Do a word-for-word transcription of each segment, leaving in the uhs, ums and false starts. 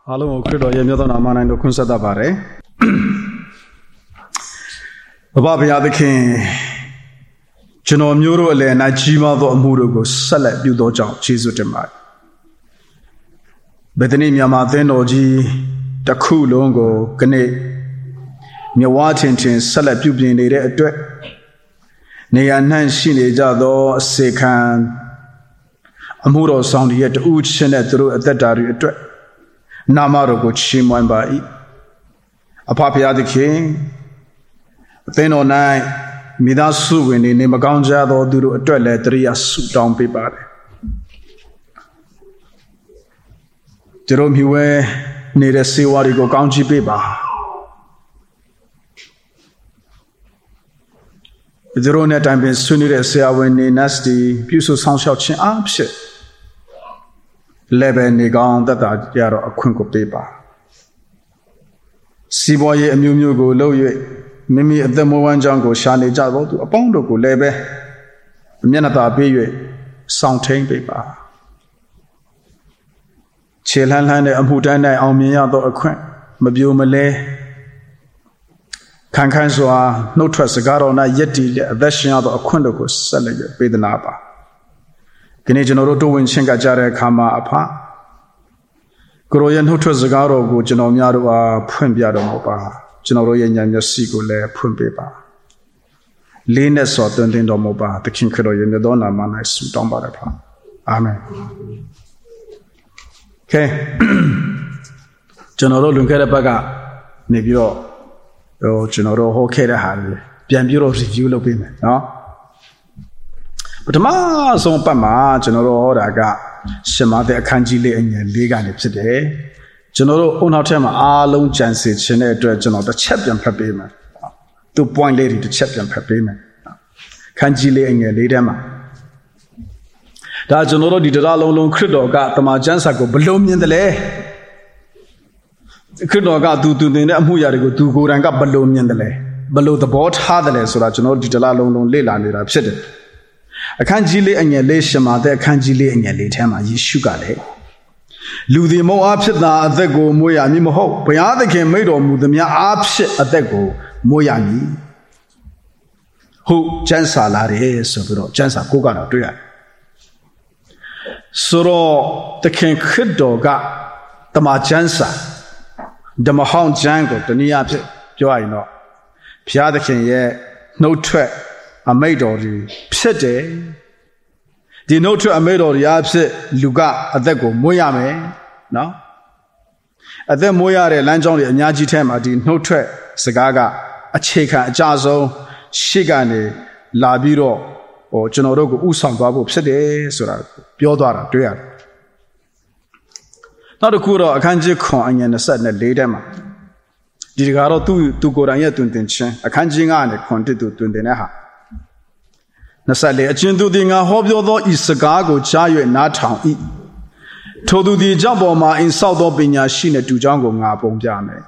Hello, Credo, Yamada Mana Kunsada Bare. Baba the King General Muro Le Najima the Amurugo, Salad Budoja, Chisutemai. Bethany Yamateno G. Daku Longo, Gane Miawatin, Salad Pubin, Neanan Shine Jado, Sekan Amuro sound yet Uch Senet through at that area. Namaro go chimwan by a papia the king. Then on night, Midasu when in Nemaganja or do a toilet, three a soup down paper. Jerome Hue near a sea what you go county paper. Jerome at time been sooner as say when in nasty, Puso sound shouting up shit. Leben Nigan that are Yaro a quinco paper. Seaboy a mu go low you. Mimi at the Moan Jungle Shani Javo to a pound of lebe. Mianata Bay sound tame paper. Chilan Lane and Hudana Almiado a quack. Mabu Malay Kankanswa, no trust a garo na yeti, a version of a quindoco selling with the Napa. Canadian Roto in Shinkajare Kama apa. Goroyan who was a garo go Genomiado Pumbiado Mopa. Generoyan Yasigo le Pumpepa. Lena saw the Moba, the King Credo in the Donna Mana Sudomba. Amen. Okay. General Lunkera Baga, Nebio, oh, General Hokeda Harry, Biamburo review of him, no? But Ma son Pama, General Horaga, Shemade Kanjili and Ligan today. General Onatema alone chances Chene General the champion per payment. Two point lady to champion per payment. Kanjili and Yadama. That General did a long credo got the Majansa go below me in the lay. Credo got to do the Muyarigo to go and got below me in the lay. Below the boat hardly so that General did a long lila and upset it. A Kanjili and Yale Shema, there Kanjili and Yale Tama, Yishugale. Ludi mo upset na at the go moyami mo, Payada came made on Mudamia upset at the go moyami. Who Jansa Lari Sobro, Jansa Kugana Dria. Soro the king Kido got the Majansa, the Mahon Jango, the Niapse, Joino. Piada can ye, no track, a maid or the Psete. The note I made all the absent Luga at the go Moyame, no? At the Moyare Lanjong and Yaji Tema, the note Sagaga, a Cheka, a Jazo, Shigane, Labiro, or Genorogo Usam Babu Psede, Sura, Biodara, Dria. Not a Kuro, a Kanji Kong and a sudden ladema. Did you go to to go down yet to intention? A Kanji Ane, Conti to Tundenaha. Nasale, a chindu ding a hobby is Sagago, Chayo, and Natown eat. Todu the Jamboma in South Obinia, Shina to Jango Napom Jame.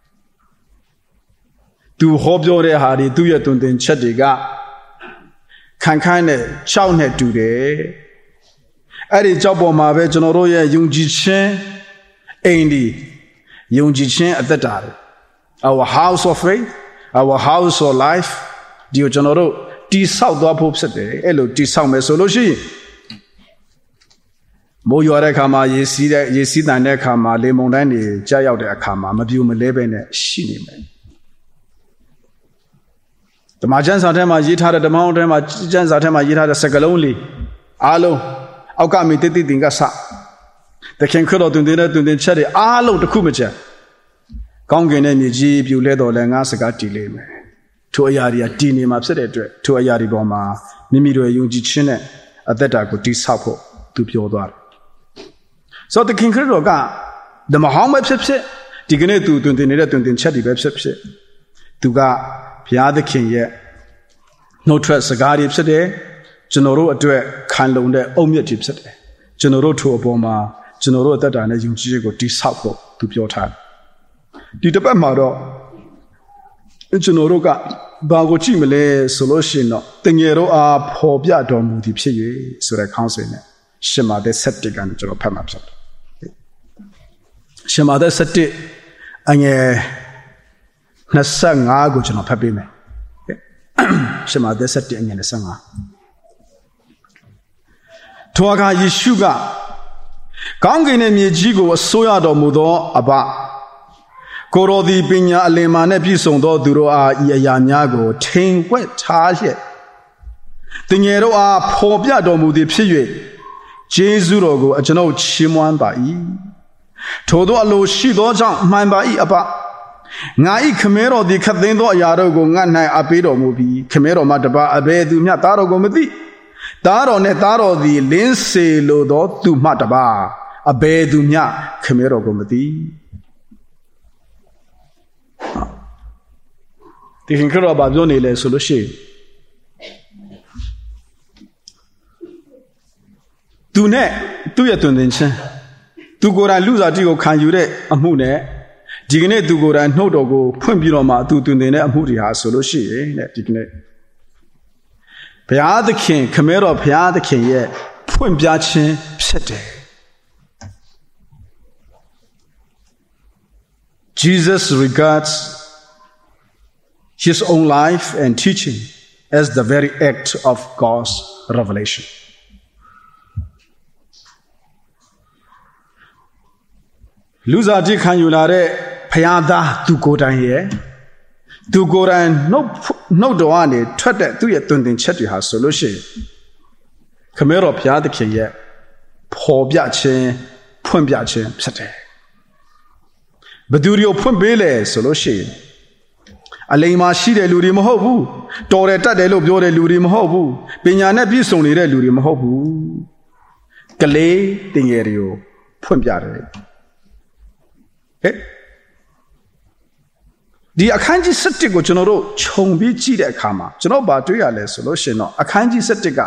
Do hobby Hari, do you to the Chadiga? Can kind of chownet today. Adi Jaboma, Veganoroya, Yungji Chen, Andy, Yungji Chen at the time. Our house of faith, our house of life, Dio General. T South Dopop Sate, Elo T South Mesology. Moyore Kama, ye see that ye see that Nekama, Lemonani, Jayao de Akama, Mabu Maleben, Shinime. The Majans Atema Yita, the mountain, Majans Atema Yita, the Sagalonli, Alo, Aukami Titi Dingasa. The King Kudo to dinner to the Cherry, Alo the Kumacha. Kongan and Yiji, you led or Langasagati Leme. To a yari a dini mapset to a yari boma, Mimido Yunji Chine, at that I could disapo to Piodar. So the King Credoga, the Mahomet Pepsi, Digene to Tuntinera Tuntin Chadi Pepsi, to ga Pia the King yet. No trust a guardian sede, General a direct kind of the omnitip sede, General to a boma, General that I Yunji go disapo to Piotr. Did the Bamado? Generoga. Bago Chimele solution, Tengero are poor Biadom with the so that council, Shema the septic and Jero Pamapsat. ရှင်မာသက်၁၁အငယ်၂၅ကိုကျွန်တော်ဖတ်ပေးမယ်ရှင်မာသက်၁၁အငယ်၂၅ထိုအခါယေရှုကကောင်းကင်နှင့်မြေကြီးကိုအစိုးရတော်မူသောအဘကိုရောသည်ပညာအလင်မာနှင့်ပြည့်စုံသောသူတို့အားဤအရာများကိုထိန်ဝှက်ထားလျက်တင်ငယ်တို့အားဖော်ပြတော်မူသည်ဖြစ်၍ကျေးဇူးတော်ကိုအကျွန်ုပ်ချီးမွမ်းပါ၏ထိုသောအလိုရှိသောကြောင့်မှန်ပါ၏အဘငါ၏ခမဲတော်သည်ခတ်သိမ်းသောအရာတို့ကိုငါ၌အပ်ပေးတော်မူပြီးခမဲတော်မှတပါအဘယ်သူမျှသားတော်ကိုမသိသားတော်နှင့်သားတော်သည်လင်းစေလိုသောသူမှတပါအဘယ်သူမျှခမဲတော်ကိုမသိဒီခင်ခရောဘာပြောနေလဲဆိုလို့ရှိရင်သူနဲ့သူ့ရဲ့တွင်တင်ချင်းသူကိုယ်တိုင်လူစားတိကိုခံယူတဲ့အမှုနဲ့ဒီကနေ့သူကိုယ်တိုင်နှုတ်တော်ကိုဖွင့်ပြီးတော့မှသူတွင်တင်တဲ့အမှုတွေဟာဆိုလို့ရှိရင်တဲ့ဒီကနေ့ဘုရားသခင်ခမဲတော်ဘုရားသခင်ရဲ့ဖွင့်ပြခြင်းဖြစ်တယ် Jesus regards his own life and teaching as the very act of God's revelation. Luza di kan yu la de phaya da tu ko dan ye tu ko dan note note do ane thwat de tu ye twin tin chat de ha so lo shi khmer ro phaya de khin ye phaw pya chin phwint pya chin phit de badu ryo phwint pe le so lo shi အလိမ်မှာရှိတဲ့လူတွေမဟုတ်ဘူးတော်တယ်တတ်တယ်လို့ပြောတဲ့လူတွေမဟုတ်ဘူးပညာနဲ့ပြည့်စုံနေတဲ့လူတွေမဟုတ်ဘူးကလေးတင်ငယ်တွေကိုဖွင့်ပြတယ်ဟဲ့ဒီအခန်းကြီး၁၁ကိုကျွန်တော်တို့ခြုံပြီးကြည့်တဲ့အခါမှာကျွန်တော်ဗာတွေ့ရလဲဆိုလို့ရှင်တော့အခန်းကြီး၁၁က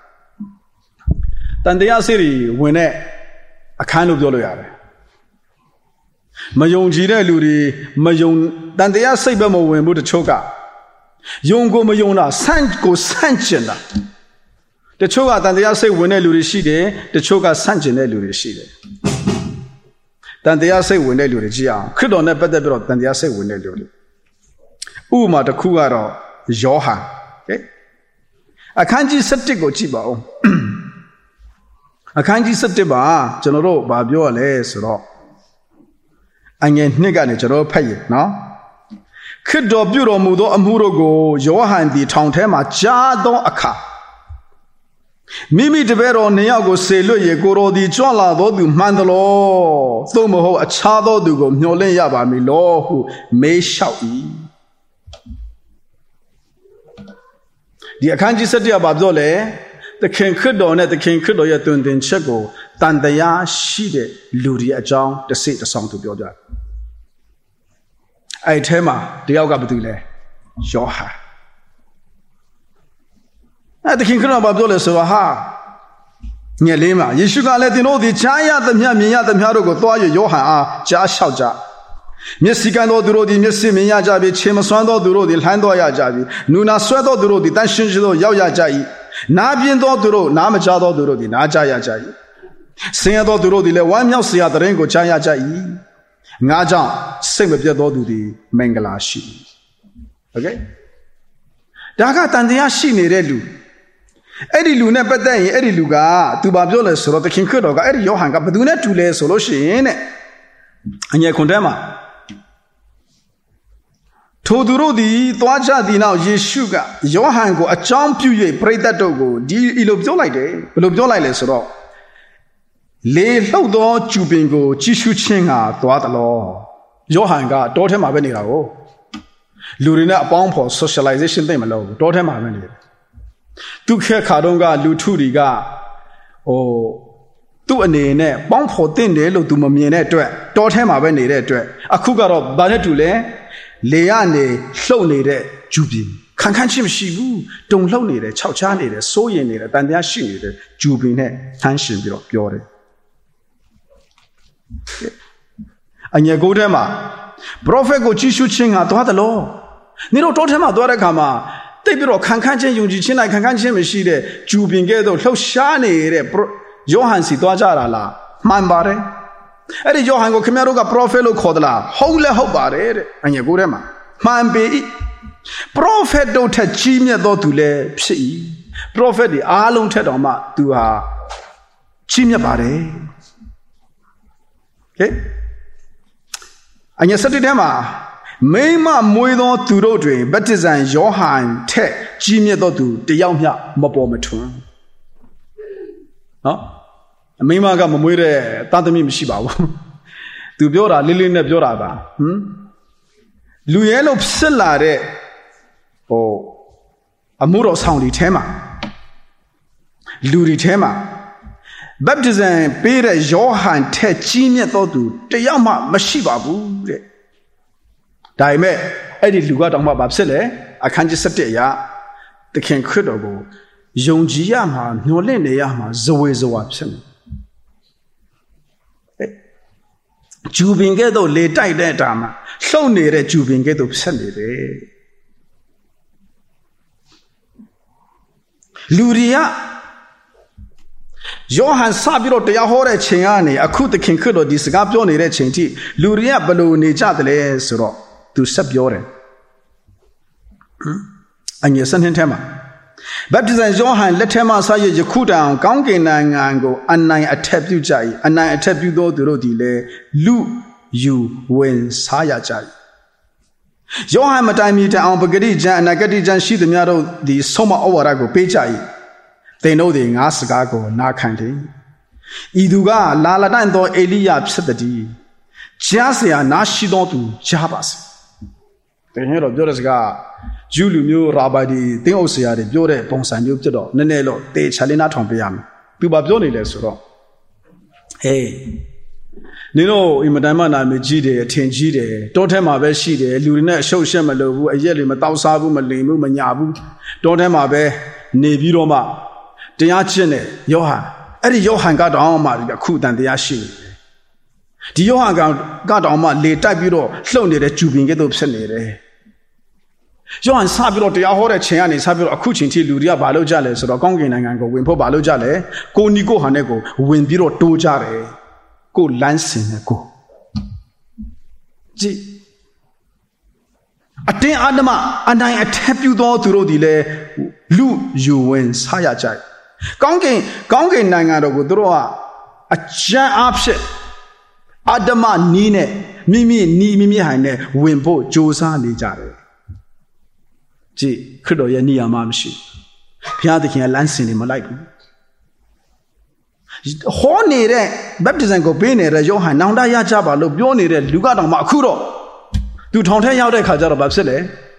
တန်တရားစေတွေဝင်တဲ့အခန်းလို့ပြောလို့ရတယ်မယုံကြည်တဲ့လူတွေမယုံတန်တရားစိတ်ပဲမဝင်ဘူးတချို့ကယုံကိုမယုံတာဆန့်ကိုဆန့်ကျင်တာတချို့ကတန်တရားစိတ်ဝင်တဲ့လူတွေရှိတယ်တချို့ကဆန့်ကျင်တဲ့လူတွေရှိတယ်တန်တရားစိတ်ဝင်တဲ့လူတွေကြည့်အောင်ခရစ်တော်နဲ့ပတ်သက်ပြီးတော့တန်တရားစိတ်ဝင်တဲ့လူတွေဥပမာတစ်ခုကတော့ယောဟန်ဟဲ့အခန်းကြီး၁၁ကိုကြည့်ပါဦးအခန်းကြီး၁၁ပါကျွန်တော်တို့ဘာပြောရလဲဆိုတော့အငယ်နှစ်ကနေကျွန်တော်ဖတ်ရနော်ခရစ်တော်ပြုတော်မူသောအမှုတို့ကိုယောဟန်သည်ထောင်ထဲမှာကြားသောအခါမိမိတပည့်တော်နှစ်ယောက်ကိုဆေလွတ်ရေကိုတော်သည်ကြွလာသောသူမှန်သလောသို့မဟုတ်အခြားသောသူကိုမျှော်လင့်ရပါမည်လောဟုမေးလျှောက်၏ဒီအခန်းကြီး၁၁ကဘာပြောလဲသခင်ခရစ်တော်နဲ့သခင်ခရစ်တော်ရဲ့တွင်တင်ချက်ကိုတန်တရားရှိတဲ့လူတွေအကြောင်းတစ်စိတ်တစ်ဆောင်သူပြောကြတယ်အဲ့ထဲမှာတယောက်ကဘာတူလဲယောဟန်အဲ့သခင်ခရစ်တော်ဘာပြောလဲဆိုတော့ဟာညက်လေးမှာယေရှုကလည်းသင်တို့ဒီကြားရသမျှမြင်ရသမျှတို့ကိုသွားရယောဟန်အားကြားလျှောက်ကြမျက်စိကန်းသောသူတို့သည်မျက်စိမြင်ရကြပြီခြေမစွမ်းသောသူတို့သည်လှမ်းသွားရကြပြီနူနာဆွဲသောသူတို့သည်တန်ရှင်းရှင်းသောရောက်ရကြ၏နားပြင်းသောသူတို့နားမကြားသောသူတို့သည်နားကြားရကြ၏ဆင်းရဲသောသူတို့သည်လည်းဝမ်းမြောက်စရာသတင်းကိုကြားရကြ၏ငါကြောင့်စိတ်မပြတ်သောသူသည်မင်္ဂလာရှိ၏โอเคဒါကတန်တရားရှိနေတဲ့လူအဲ့ဒီလူနဲ့ပတ်သက်ရင်အဲ့ဒီလူကသူဘာပြောလဲဆိုတော့သခင်ခရစ်တော်ကအဲ့ဒီယောဟန်ကဘယ်သူနဲ့တူလဲဆိုလို့ရှိရင်တဲ့အငယ်ခွန်ထဲမှာထိုသူတို့သည်သွားကြသည်နောက်ယေရှုကယောဟန်ကိုအကြောင်းပြု၍ပရိသတ်တို့ကိုဒီလိုပြောလိုက်တယ်ဘယ်လိုပြောလိုက်လဲဆိုတော့လေလှုပ်သောကျူပင်ကိုကြည့်ရှုခြင်းကသွားသလောယောဟန်ကတောထဲမှာပဲနေတာကိုလူတွေနဲ့အပေါင်းဖော် socialization သိမလို့တောထဲမှာပဲနေတယ်သူခေတ်ခါတုန်းကလူထုတွေကဟိုသူ့အနေနဲ့ပေါင်းဖော်တင်တယ်လို့သူမမြင်တဲ့အတွက်တောထဲမှာပဲနေတဲ့အတွက်အခုကတော့ဘာနဲ့တူလဲလေရနေလှုပ်နေတဲ့ကျူပင်ခံခန့်ချင်းမရှိဘူးတုံလှုပ်နေတယ်ခြောက်ချားနေတယ်စိုးရင်နေတယ်တန်တရားရှိနေတယ်ကျူပင်နဲ့ထမ်းရှင်ပြီးတော့ပြောတယ်အငယ်ကိုထဲမှာ prophet ကိုကြည့်ရှုခြင်းကသွားတယ်လို့နေတော့တောထဲမှာသွားတဲ့အခါမှာတိတ်ပြီးတော့ခံခန့်ချင်းယုံကြည်ခြင်းလိုက်ခံခန့်ချင်းမရှိတဲ့ကျူပင်ကဲ့သို့လှုပ်ရှားနေတဲ့ယောဟန်စီသွားကြတာလားမှန်ပါတယ်အဲ့ဒီယောဟန်ကိုခင်ဗျားတို့က prophet လို့ခေါ်သလားဟုတ်လဲဟုတ်ပါတယ်တဲ့အငယ်ကိုထဲမှာမှန်ပေ၏ prophet တို့ထက်ကြီးမြတ်သောသူလည်းဖြစ်၏ prophet တွေအားလုံးထက်တော်မှသူဟာကြီးမြတ်ပါတယ်ကဲအငယ်၁၁ထဲမှာမိမမွေးသောသူတို့တွင်ဗတ္တိဇံယောဟန်ထက်ကြီးမြတ်သောသူတယောက်မျှမပေါ်မထွန်းနော်အမိမကမမွေးတဲ့သားသမီးမရှိပါဘူးသူပြောတာလေးလေးနဲ့ပြောတာပါဟမ်လူရဲလို့ဖြစ်လာတဲ့ဟိုအမှုတော်ဆောင်တွေထဲမှာလူတွေထဲမှာဗတ္တိဇံပေးတဲ့ယောဟန်ထက်ကြီးမြတ်သောသူတယောက်မှမရှိပါဘူးတဲ့ဒါပေမဲ့အဲ့ဒီလူကတောင်မှဘာဖြစ်လဲအခန်းကြီး၁၁အရာသခင်ခရစ်တော်ကိုယုံကြည်ရမှာမျှော်လင့်နေရမှာဇဝေဇဝါဖြစ်နေဂျူပင်ကဲ့သို့လေတိုက်တဲ့တာမှာလှုပ်နေတဲ့ဂျူပင်ကဲ့သို့ဖြစ်နေတယ်လူတွေကယောဟန်စပြီးတော့တရားဟောတဲ့ချိန်ကနေအခုသခင်ခရစ်တော်ဒီစကားပြောနေတဲ့ချိန်ထိလူတွေကဘယ်လိုနေကြသလဲဆိုတော့သူဆက်ပြောတယ်အငယ်၁၂ထဲမှာဗတ္တိဇံယောဟန်လက်ထက်မှစရယခုတိုင်ကောင်းကင်နိုင်ငံကိုအနိုင်အထက်ပြုကြ၏အနိုင်အထက်ပြုသောသူတို့သည်လည်းလူယူဝင်စားရကြ၏ယောဟန်မတိုင်မီတိုင်အောင်ပဂတိကျမ်းအနာဂတိကျမ်းရှိသမျှတို့သည်ဆုံးမဩဝါဒကိုပေးကြ၏သင်တို့သည်ငါစကားကိုနာခံတယ်ဤသူကလာလတန်သောအေလိယဖြစ်သည်ကြားเสียနာရှိသောသူကြားပါစေသင်တို့ပြောတဲ့စကားဂျူးလူမျိုးရာဘိုင်ဒီတင်းအုပ်ဆရာတွေပြောတဲ့ပုံစံမျိုးဖြစ်တော့နည်းနည်းတော့တေချာလေးနားထောင်ပေးရမယ်သူဘာပြောနေလဲဆိုတော့ဟေးနင်တို့အင်မတန်မှနာမည်ကြီးတယ်အထင်ကြီးတယ်တောထဲမှာပဲရှိတယ်လူတွေနဲ့အရှုပ်ရှက်မလို့ဘူးအရက်တွေမတောက်စားဘူးမလိမ်ဘူးမညာဘူးတောထဲမှာပဲနေပြီးတော့မှတရားကျင့်တယ်ယောဟန်အဲ့ဒီယောဟန်ကတော့မှအခုတန်တရားရှိတယ်ဒီယောဟန်ကတော့မှလေတိုက်ပြီးတော့လှုပ်နေတဲ့ဂျူပင်ကဲ့သို့ဖြစ်နေတယ်ယောဟန်စပြီးတော့တရားဟောတဲ့ချိန်ကနေစပြီးတော့အခုချိန်ထိလူတွေကဘာလုပ်ကြလဲဆိုတော့ကောင်းကင်နိုင်ငံကိုဝင်ဖို့ဘာလုပ်ကြလဲကိုနီကိုဟန်နဲ့ကိုဝင်ပြီးတော့တိုးကြတယ်ကိုလမ်းစင်နဲ့ကိုကြည့်အတင်းအဓမ္မအနိုင်အထက်ပြုသောသူတို့ဒီလေလူယူဝင်စားရကြတယ်ကောင်းကင်ကောင်းကင်နိုင်ငံတော်ကိုသူတို့ကအကျဉ်းအားဖြင့်အဓမ္မနီးနဲ့မိမိနီးမိမိဟန်နဲ့ဝင်ဖို့ကြိုးစားနေကြတယ်ကြည့်ခရစ်တော်ရဲ့နေရာမှာမရှိဘုရားသခင်ကလမ်းစင်နေမလိုက်ဘူးဟောနေတဲ့ဗတ္တိဇံကိုပေးနေတဲ့ယောဟန်နောင်တရကြပါလို့ပြောနေတဲ့လူကတောင်မှအခုတော့သူထောင်ထဲရောက်တဲ့ခါကျတော့ဘာဖြစ်လဲ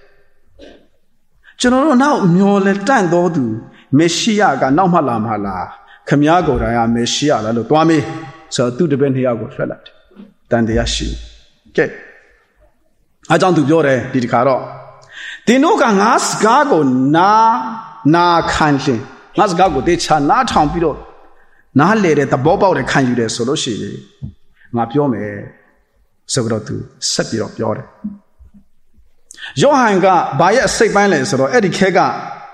ကျွန်တော်တို့နောက်မျောလဲတန့်တော်သူမေရှိယကနောက်မှလာမှလားခမည်းကိုယ်တိုင်ကမေရှိယလားလို့တွားမေးဆိုတော့သူတပည့်နှစ်ယောက်ကိုဆွဲလိုက်တယ်တန်တရားရှိကဲအားကြောင့်သူပြောတယ်ဒီတခါတော့သင်တို့ကငါစကားကိုနာနာခံရင်ငါစကားကိုတေချာနားထောင်ပြီးတော့နားလေတဲ့သဘောပေါက်တဲ့ခံယူတယ်ဆိုလို့ရှိရင်ငါပြောမယ်ဆိုတော့သူဆက်ပြီးတော့ပြောတယ်ယောဟန်ကဘာရဲ့အစိတ်ပိုင်းလဲဆိုတော့အဲ့ဒီခဲက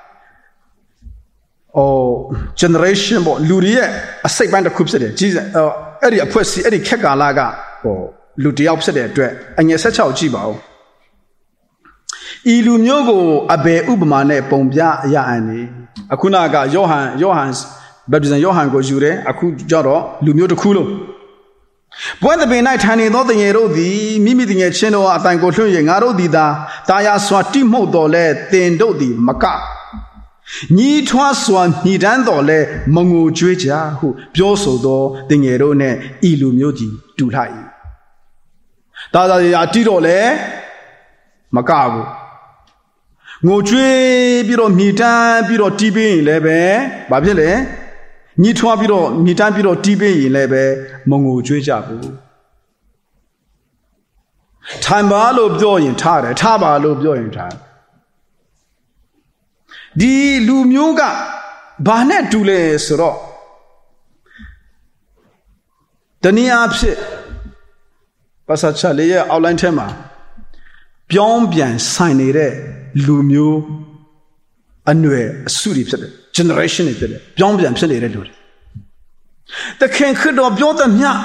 အော် generation ပေါ့လူတွေရဲ့အစိတ်ပိုင်းတစ်ခုဖြစ်တယ်ကြီးအဲ့ဒီအဖွဲ့စီအဲ့ဒီခက်ကာလကဟိုလူတယောက်ဖြစ်တဲ့အတွက်အငယ်၁၆ကြည့်ပါဦးဤလူမျိုးကိုအဘယ်ဥပမာနဲ့ပုံပြအရအန်နေအခုနကယောဟန်ယောဟန်ဗတ္တိဇံယောဟန်ကိုယူတယ်အခုကျတော့လူမျိုးတစ်ခုလုံးဘွဲ့တပင်၌ထိုင်နေသောတငယ်တို့သည်မိမိတငယ်ချင်းတို့အတိုင်ကိုလွှင့်၍ငါတို့သည်သာတာယာစွာတိမှုတ်တော်လဲတင်တို့သည်မကညီထွားစွာညီတန်းတော်လဲမငိုကြွေးကြဟုပြောဆိုသောတငယ်တို့နဲ့ဤလူမျိုးကြီးတူလှ၏တာသာရာတိတော့လဲမကဘူးငိုကြွေးပြီးတော့မြည်တမ်းပြီးတော့တီးပေးရင်လည်းပဲဘာဖြစ်လဲညီထွားပြီးတော့မြည်တမ်းပြီးတော့တီးပေးရင်လည်းပဲမငိုကြွေးကြဘူးထိုင်ပါလို့ပြောရင်ထားတယ်ထားပါလို့ပြောရင်ထားဒီလူမျိုးကဘာနဲ့တူလဲဆိုတော့တနည်းအားဖြင့်ပါစာချလေးရဲ့အောက်လိုင်းထဲမှာပြောင်းပြန်ဆိုင်နေတဲ့လူမျိုးအနွယ်အစုတွေဖြစ်တယ် generation တွေဖြစ်တယ်ပြောင်းပြန်ဖြစ်နေတဲ့လူတွေတခင်ခရစ်တော်ပြောသမျှ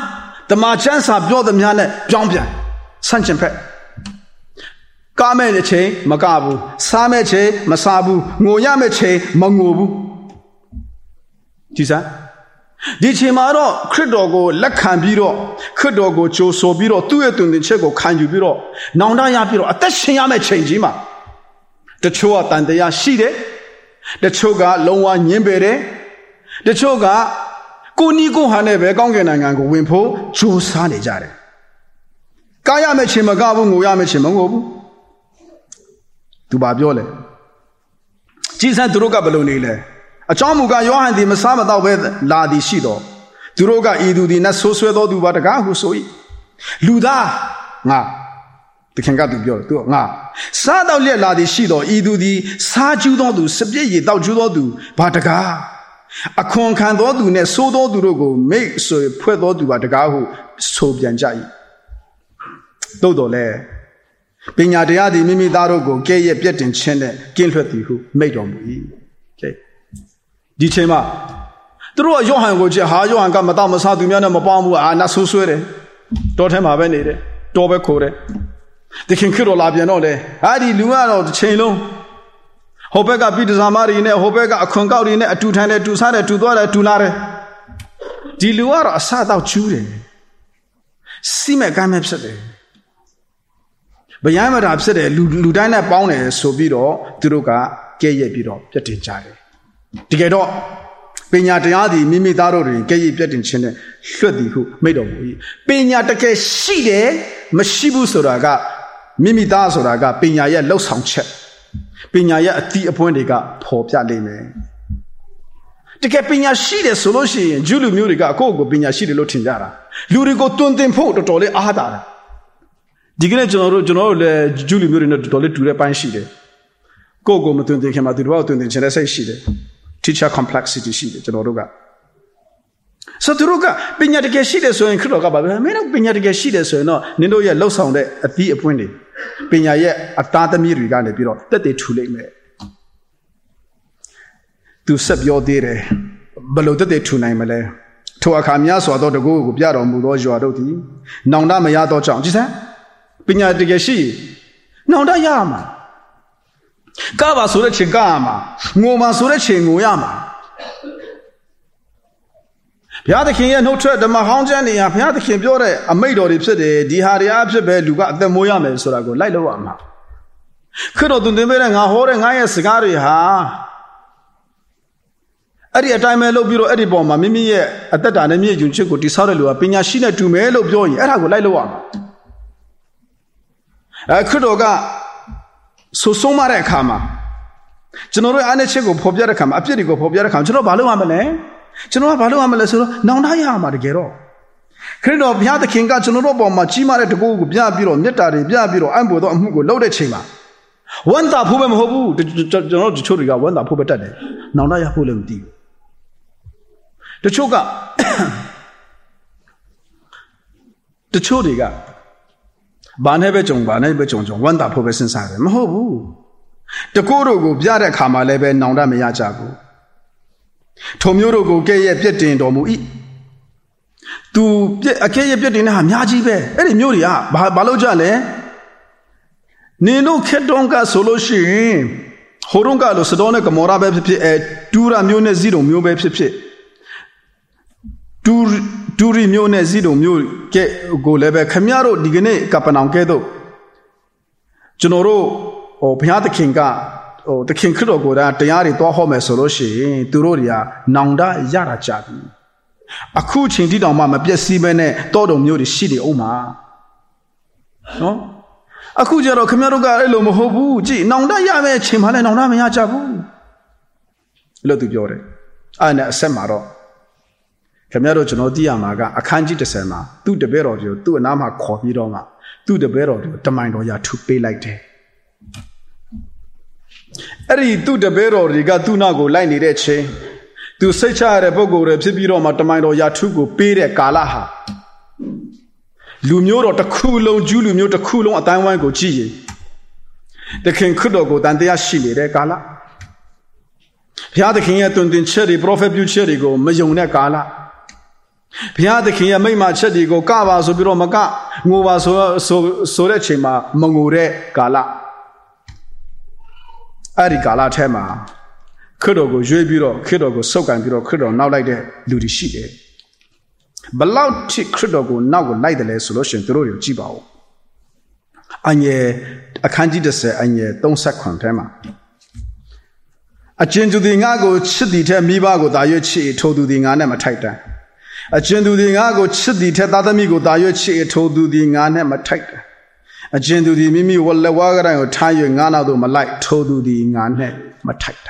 တမန်ကျမ်းစာပြောသမျှနဲ့ပြောင်းပြန်ဆန့်ကျင်ဖက်ကားမဲ့တဲ့ချိန်မကဘူးစားမဲ့ချိန်မစားဘူးငိုရမဲ့ချိန်မငိုဘူးကြည်စမ်းဒီချိန်မှာတော့ခရစ်တော်ကိုလက်ခံပြီးတော့ခရစ်တော်ကိုကြိုဆိုပြီးတော့သူ့ရဲ့တွင်တင်ချက်ကိုခံယူပြီးတော့နောင်တရပြီးတော့အသက်ရှင်ရမယ့်ချိန်ကြီးမှာတချို့ကတန်တရားရှိတယ်တချို့ကလုံးဝညှင်းပယ်တယ်တချို့ကကိုနီကိုဟာနဲ့ပဲကောင်းကင်နိုင်ငံကိုဝင်ဖို့ကြိုးစားနေကြတယ်ကားရမယ့်ချိန်မကဘူးငိုရမယ့်ချိန်မငိုဘူးသူဘာပြောလဲကြည်စမ်းသူတို့ကဘယ်လိုနေလဲအကြောင်းမူကားယောဟန်သည်မစားမတော့ပဲလာသည်ရှိတော်သူတို့ကဤသူသည်နတ်ဆိုးဆွဲသောသူပါတကားဟုဆို၏လူသားငါတခင်ကသူပြောတယ်သူကငါစားတော့လျက်လာသည်ရှိတော်ဤသူသည်စားကျူးသောသူစပြည့်ရည်တောက်ကျူးသောသူဘာတကားအခွန်ခံသောသူနှင့်ဆိုးသောသူတို့ကိုမိတ်ဆွေဖွဲ့သောသူပါတကားဟုဆိုပြန်ကြ၏သို့တော်လည်းပညာတရားသည်မိမိသားတို့ကိုကဲ့ရဲ့ပြည့်တင်ခြင်းနဲ့ကင်းလွှတ်သည်ဟုမိန့်တော်မူ၏ကဲဒီချိန်မှာသူတို့ကယောဟန်ကိုကြည့်ဟာယောဟန်ကမတော်မဆာသူများနဲ့မပေါင်းဘူးအာနတ်ဆိုးဆွဲတယ်တောထဲမှာပဲနေတယ်တောပဲခိုးတယ်တခင်ခရတော်လာပြန်တော့လေဟာဒီလူကတော့တစ်ချိန်လုံးဟိုဘက်ကပိဋကဇာမတွေနဲ့ဟိုဘက်ကအခွန်ကောက်တွေနဲ့အတူထိုင်တယ်တူစားတယ်တူသွားတယ်တူလာတယ်ဒီလူကတော့အဆတော့ကျူးတယ်စီမဲ့ကမ်းမဲ့ဖြစ်တယ်ဗျာမတာဖြစ်တယ်လူလူတိုင်းနဲ့ပေါင်းတယ်ဆိုပြီးတော့သူတို့ကကဲ့ရဲ့ပြီးတော့ပြတ်တင်ကြတယ်တကယ်တော့ပညာတရားသည်မိမိသားတို့တွင်ကဲ့ရဲ့ပြတ်တင်ခြင်းနဲ့လွှတ်သည်ဟုမိန့်တော်မူ၏ပညာတကယ်ရှိတယ်မရှိဘူးဆိုတာကမိမိသားဆိုတာကပညာရဲ့လှုပ်ဆောင်ချက်ပညာရဲ့အသီးအပွင့်တွေကပေါ်ပြလိမ့်မယ်တကယ်ပညာရှိတယ်ဆိုလို့ရှိရင်ဂျူးလူမျိုးတွေကကိုယ့်ကိုပညာရှိတယ်လို့ထင်ကြတာလူတွေကိုတွင်တင်ဖို့တော်တော်လေးအားတာဒီကနေ့ကျွန်တော်တို့ကျွန်တော်တို့လည်းဂျူးလူမျိုးတွေနဲ့တော်တော်လေးတူတဲ့ပိုင်းရှိတယ်ကိုယ့်ကိုမတွင်တင်ခင်မှာသူတို့ကတွင်တင်ချင်တဲ့စိတ်ရှိတယ် teacher complexity ရှိတယ်ကျွန်တော်တို့ကဆိုသူတို့ကပညာတကယ်ရှိတယ်ဆိုရင်ခရစ်တော်ကပါပဲမင်းတို့ပညာတကယ်ရှိတယ်ဆိုရင်တော့နင်တို့ရဲ့လှုပ်ဆောင်တဲ့အသီးအပွင့်တွေပညာရဲ့အသားသမီးတွေကနေပြီးတော့တက်တည်ထူလိမ့်မယ်သူဆက်ပြောသေးတယ်ဘယ်လိုတက်တည်ထူနိုင်မလဲထိုအခါများစွာသောတကူကိုပြတော်မူသောယွာတို့သည်နောင်တမရသောကြောင့်ကြည်စမ်းပညာတကယ်ရှိနောင်တရမှာကပါဆိုတဲ့ချိန်ကမှာငိုမှာဆိုတဲ့ချိန်ငိုရမှာဘုရားသခင်ရဲ့နှုတ်ထွက်ဓမ္မဟောင်းကျမ်းတွေဟာဘုရားသခင်ပြောတဲ့အမိန့်တော်တွေဖြစ်တယ်ဒီဟာတွေအဖြစ်ပဲလူကအသက်မွေးရမယ်ဆိုတာကိုလိုက်လို့ရမှာခရစ်တော်သူသင်ပေးတဲ့ငါဟောတဲ့ငါရဲ့စကားတွေဟာအဲ့ဒီအတိုင်းပဲလုပ်ပြီးတော့အဲ့ဒီပေါ်မှာမိမိရဲ့အသက်တာနဲ့မြင့်ယုံချက်ကိုတိဆောက်တဲ့လူကပညာရှိနဲ့တူမယ်လို့ပြောရင်အဲ့ဒါကိုလိုက်လို့ရမှာအဲခရစ်တော်ကဆိုဆုံးမတဲ့အခါမှာကျွန်တော်တို့အားနည်းချက်ကိုဖော်ပြတဲ့အခါမှာအပြစ်တွေကိုဖော်ပြတဲ့အခါကျွန်တော်ဘာလုပ်ရမလဲကျွန်တော်ကဘာလုပ်ရမလဲဆိုတော့နောင်တရရမှာတကယ်တော့ခရစ်တော်ဘုရားသခင်ကကျွန်တော်တို့ပေါ်မှာကြီးမားတဲ့တကူကိုပြပြီးတော့မေတ္တာတွေပြပြီးတော့အံ့ဘို့သောအမှုကိုလုပ်တဲ့ချိန်မှာဝမ်းသာဖို့ပဲမဟုတ်ဘူးကျွန်တော်တို့တချို့တွေကဝမ်းသာဖို့ပဲတတ်တယ်နောင်တရဖို့လည်းမသိဘူးတချို့ကတချို့တွေကဘာနဲ့ပဲကြုံဘာနဲ့ပဲကြုံကြုံဝမ်းသာဖို့ပဲစဉ်းစားတယ်မဟုတ်ဘူးတကူတို့ကိုပြတဲ့အခါမှာလည်းပဲနောင်တမရကြဘူးထိုမျိုးတို့ကိုကဲ့ရဲ့ပြစ်တင်တော်မူ၏သူပြစ်အကဲ့ရဲ့ပြစ်တင်တဲ့ဟာအများကြီးပဲအဲ့ဒီမျိုးတွေကဘာဘာလို့ကြလဲနင်တို့ခက်တုံးကဆိုလို့ရှိရင်ဟိုတုန်းကလို့စတော်နဲ့ဂမောရပဲဖြစ်ဖြစ်အဲတူရာမျိုးနဲ့ဇီဒုံမျိုးပဲဖြစ်ဖြစ်တူတူရီမျိုးနဲ့ဇီဒုံမျိုးကဲကိုလည်းပဲခမရတို့ဒီကနေ့ကပနောင်ကဲတော့ကျွန်တော်တို့ဟိုဘုရားသခင်ကဟိုတခင်ခရစ်တော်ကိုယ်တိုင်တရားတွေတွားဟောမယ်ဆိုလို့ရှိရင်သူတို့တွေကနောင်တရတာကြပြီအခုချိန်တိတောင်မှမပြည့်စည်ပဲနဲ့တောတော်မျိုးတွေရှိတယ်အောင်မှာနော်အခုကျတော့ခင်ဗျားတို့ကအဲ့လိုမဟုတ်ဘူးကြည်နောင်တရမယ်ချိန်မှလည်းနောင်တမရကြဘူးလို့သူပြောတယ်အဲ့နဲ့အဆက်မှာတော့ခင်ဗျားတို့ကျွန်တော်သိရမှာကအခန်းကြီးတစ်မှာသူ့တပည့်တော်တွေကိုသူ့အနားမှာခေါ်ပြီးတော့မှသူ့တပည့်တော်တွေကိုတမန်တော်ရထုပေးလိုက်တယ်အဲ့ဒီသူ့တပည့်တော်တွေကသူ့နောက်ကိုလိုက်နေတဲ့ချိန်သူစိတ်ချရတဲ့ပုဂ္ဂိုလ်တွေဖြစ်ပြီးတော့မှတမန်တော်ရာထုကိုပေးတဲ့ကာလဟာလူမျိုးတော်တစ်ခုလုံးဂျူးလူမျိုးတစ်ခုလုံးအတိုင်းဝိုင်းကိုကြည့်ရင်တခင်ခရစ်တော်ကိုတန်တရားရှိနေတဲ့ကာလဘုရားသခင်ရဲ့တွင်တင်ချက်တွေပရောဖက်ပြုချက်တွေကိုမယုံတဲ့ကာလ Pia the king may match at go Kava Subiromaka, Mova so so rechima, Mongure, Gala. Ari Gala Tema. Kudogo, Jubiro, Kudogo, Sokan Biro, Kudo, now like the Ludishi. But loud chick Kudogo now would like the solution through your Jibao. Anye, a candidate say, Anye, don't sack contema. A change to the Nago, Chidi, Mibago, Dayochi, told the Anema Titan. A change to the Nago, Chidi, Tadamigo, Dayochi, told the Anema Titan. A change to the Mimi, Walla Waga, or Tayo, Nana, my light, told the Anema Titan.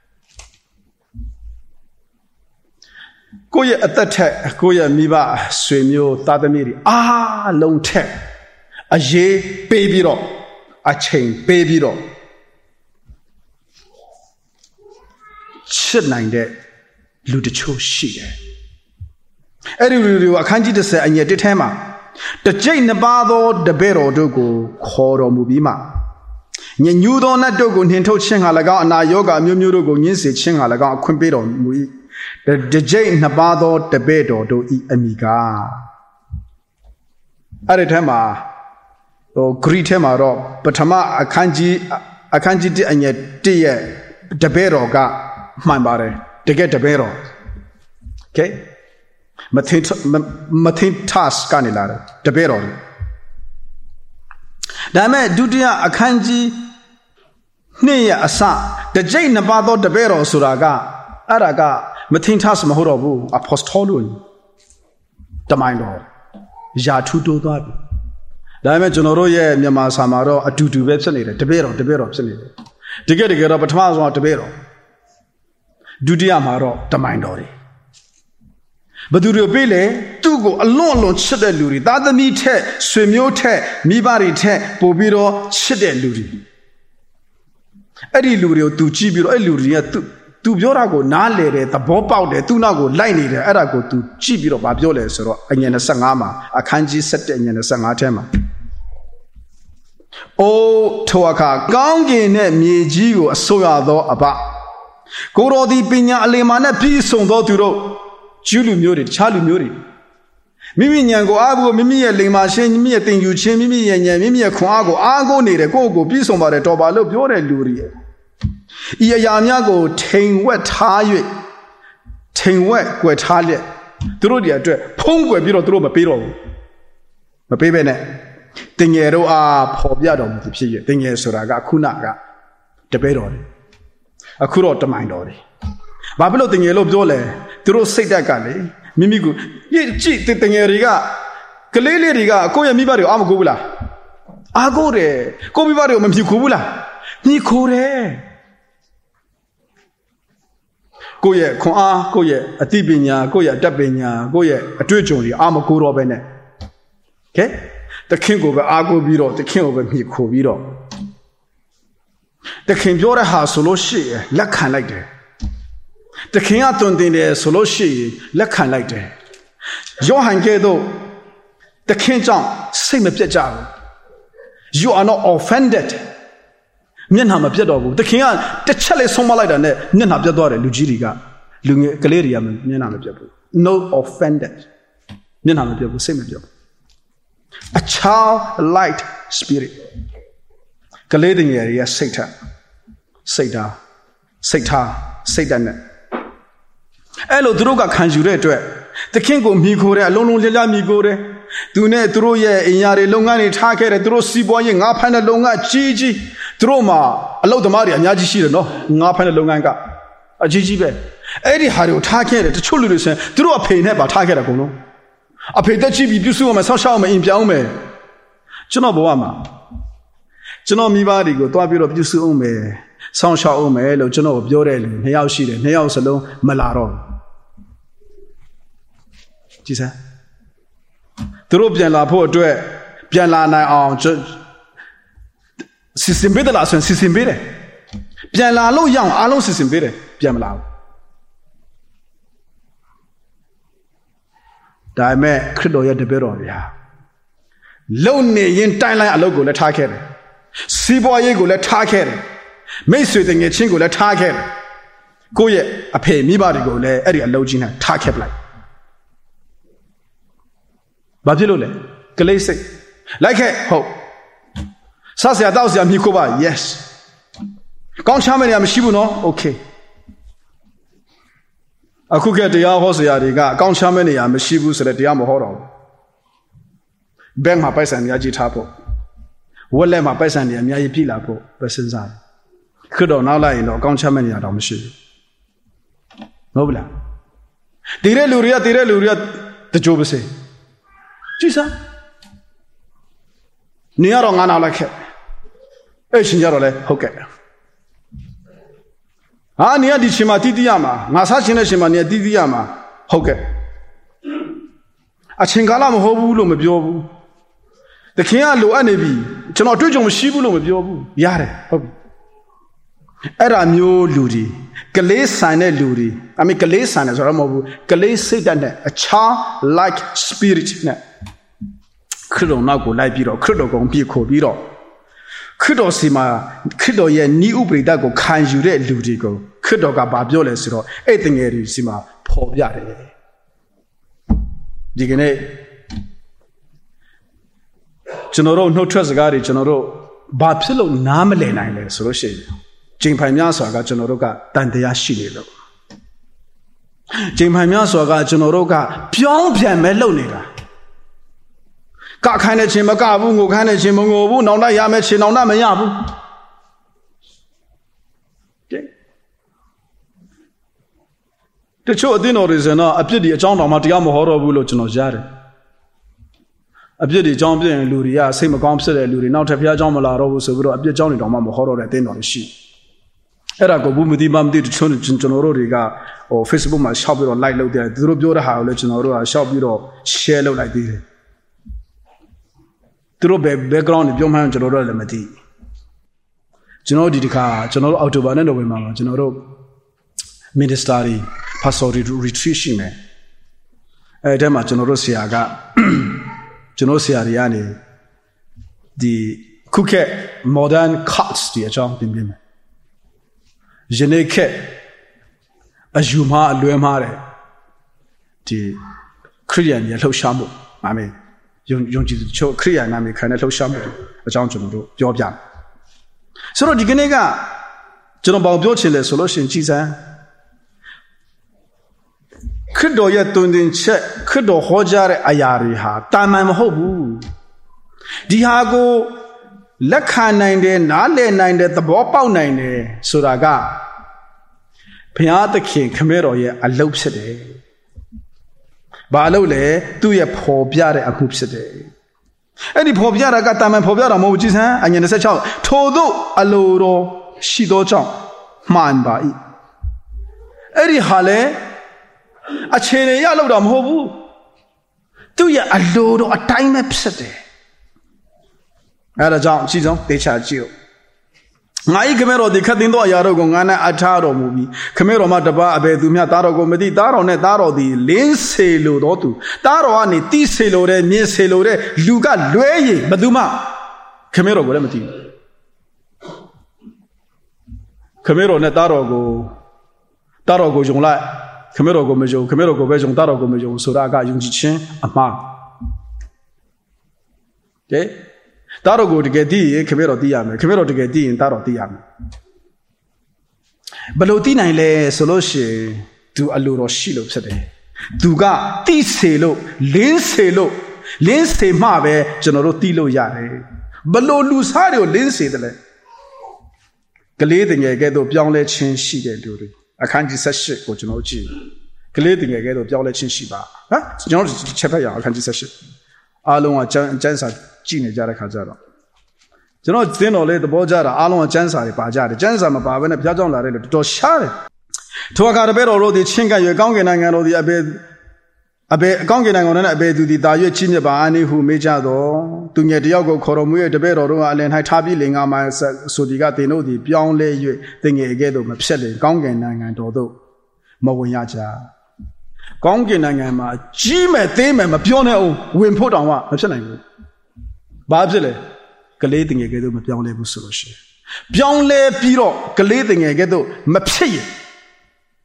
Goya at that tech, Goya Miba, Swimio, Tadamiri, ah, long tech, a ye, baby rock, a chain, baby rock. Shit nine day, Ludicho she. Every I can't just say, and yet the tema. The Jane Nabado, the Bero Dogo, Koro Mubima. Yen you don't not dogo, Ninto Chinghalaga, and Yoga, Mumurugo, Ninsi Chinghalaga, Quimbero. The Jane Nabado, the Bedo, do eat amiga. At the tema, oh, greet him out, but Tama, a kanji, a kanji, and yet dear, the Bero got. My body to get the barrel. Okay? Matin task canilla, the barrel. Dame Dudia Akanji Nia Asa, the Jane Nabado the barrel Suraga, Araga, Matin task Mahorobu, Apostolun, the mind of Jatudo God. Dame Jonoroye, Yama Samaro, a two to website, the barrel, the barrel, to get a get up a Tamas the barrel. Dudia Maro, the mindori. But do you bele, to go alone, Lord Shedder Luri, that the meat, swimio te, mibari te, bobiro, Shedder Luri. Eddie Lurio, to Chibiro, Eluria, to Biorago, Nale, the bob out there, to Nago, Line, Erago, to Chibiro, Babioles, or Anyana Sangama, a kanji set in Yana Sangatema. Oh, Toaka, Gangi, Miejio, a soyado about. Go di pinya alemana peace on doturo. Julu muri, Charlie muri. Mimi nyango ago, mimi a lima shen, me a thing you chin, mimi and mimi a quago, ago near a go go, peace on by the tobalo, pure luria. Ia yanyago, ting wet high, ting wet, wet high. Through the address, Pongo, Biro, through my piro. My baby net. Tingero a pobiado, the pig, Tingesuraga, Kunaga, the bedon. A kuro to mind already. Babylon thing yellow dole, through say that galley, Mimigo, ye cheat the thing riga, Kalele riga, Koya Mibario, Amagula. Agore, Kobivario, Mamikula, Nikore. Goye, Koa, Goye, a Tibinia, Goya, Dabinia, Goye, a Twitchony, Amaguro Bene. Okay? The king over Ago Biro, the king over Miko Biro. The king Jora has solo she, Lacan like that. The king Aton de solo she, Lacan like that. Johan Gedo, the king John, same a pejao. You are not offended. Nenham a pedogo. The king, the chale soma like that, Nenham Jadore, Lugiriga, Lunga Galerium, Nenham Jabu. No offended. Nenham Jabu, same job. A childlike spirit. Galading area, Satan, Satan, Satan, Satan. Elo droga kanjure to it. The king of Migore, alone Lila Migore, do ne throw ye in Yari Longani Take, throw Seaboying up and a longa Gigi, Droma, allow the Maria Yaji, no, up and a longanga, a Gigi bed. Eddie Hario Take, the children say, throw a pain about Take a gono. A pay that Chibi Busu, my Sasha in Piaume. Jonoboama. Jono Mibadi go to a bit of Busu, Sansa Ome, Jono of Yorel, Neaushi, Neausalo, Malaro. Jesus. Tropian la poor dwe, Pianlana on Sisimbida last one, Sisimbide. Pianla low young, Alon Sisimbide, Piamla. Dime Credoya de Beronia. Lonely in Thailand, a logo let target. Seaboy go let target. Mason a chingo let target. Go ye, a pay me body go let Eddie Logina target like. Babylole, Galese. Like it, hope. Sasia Dawsia Mikoba, yes. Gong Chamani am Shibuno, okay. I could get the Yahosia, Gong Chamani am Shibus at the Yamohoro. Ben my pesa and Yaji Tapo. Wole my pesa and Yaji Pilapo, Bessenza. Could on our line or Gong Chamani at Amshi. Nobla. Dire Luria, Dire Luria, the Job say. Jesus. Niaro ngana like it. Eh, Shinjarole, okay. Ah, near the Chimati-Diama, Masachina Shimania Didiama, okay. A Chingalam Hobulum of Yobu. The Kialu Anabi, Chanotujo Shibulum of Yobu, Yare, Era Mu Ludi, Galay Sane Ludi, I mean Galay Sane as Ramobu, Galay Satan, a child-like spirit. Kudo na go lai biro, kudo gong bi ko biro. Kudo si ma, kudo ye ni ubri da go kan yu de lu di go. Kudo ga ba pyo le so ro, ai tngel ri si ma pho pya de. Di kne chno ro no thwat saga ri chno ro ba phit lo na ma le nai le so lo shin. Jing phai mya swa ga chno ro ga tan taya shi ne lo. Jing phai mya swa ga chno ro ga pyaung phyan me lo ne da. Ka kind of chimagabu, who kind of chimongo, no, not Yamach, no, not Mayabu. The show dinner is a pity, a John Matiamo Horobulo Chinojare. A pity, John and Luria, same a comset, Luri, not have John Malaro, so a bit Johnny Domamo horror at the end of the sheet. Erago Bumudi Mam did Chun Chinoriga or Facebook, my shop or light load there, Drubura, how let you know, a shop bureau, share low like this. Through background of your man, General Lemati. General Didika, General Autobanano, Mama, General Ministry, Pastori Retreat. Edema, General Siaga, General Siariani, the Cooket modern cuts, the John Bim. Geneke, Azuma, Luemare, the Korean Yellow Shamu, I mean. Young Joe Korea and I kind of low shamu, a John Job Yan. So, the Genega, John Bob solution, Jesus. Could do yet doing check, could do Hojar Ayariha, Tamam Hobu. Diago, Laka nine day, Nale nine day, the Bopau nine day, Suraga. Piata King, Camero, ye, a lope today. Balole, do ye poor biare a group today. Any poor biara got time and poor biara mojis, and you say, Todo a loro, shido chong, man by. Eddie Hale, a chain yellow dam hobu. Do ye a load or a time episode? At a jump, she's on, they charge you. My Camero, the cutting door Yarogana, a taro movie. Camero Mataba, Abedumia, Tarago, Medi, Daro, Netaro, the Linse Lodotu, Daro, Ani, Tiselore, Miselore, Luga, Luey, Baduma. Camero, Goremati. Camero, Netarogo, Tarogo, Jungla, Camero Gomejo, Camero Gobejon, Tarogo Mejo, Suraga, Yungichin, Ama. Okay? Taro go to get D, Camero Diam, Camero to get D in Taro Diam. Balotina le solution to Alluro Shilo Sade. Duga, Tiselo, Linselo, Linse Mave, General Tilo Yare. Balo Lusario Linse the Glading a ghetto Bionle Chin Shige Duri. I can't just say shit for Genoji. Glading a ghetto Bionle Chin Shiba. Huh? General Chapaya, I can't just say shit. Along a Jansa. Gene Jarakazaro. You know, Dino lay the Bojara, Alon Jansari, Bajari, Jansama, when a Piajon Lare to share. To a carabero road, the Chinga, your Gongan and the Abe Abe Gongan on Abe to the Dayu Chinya Bani who Majado, to get Diogo Coromu, the Bero, and Hitabi Linga, my Sodiga, they know the Pion lay you, thinking a gate of Mapsele, Gongan and Dodo, Mawinyaja. Gongan and my Jim at them and Mapiono, we put on what? Mapsele. Babsele. Galating a ghetto, Mapion le solution. Pion le piro, galating a ghetto, Mapsi.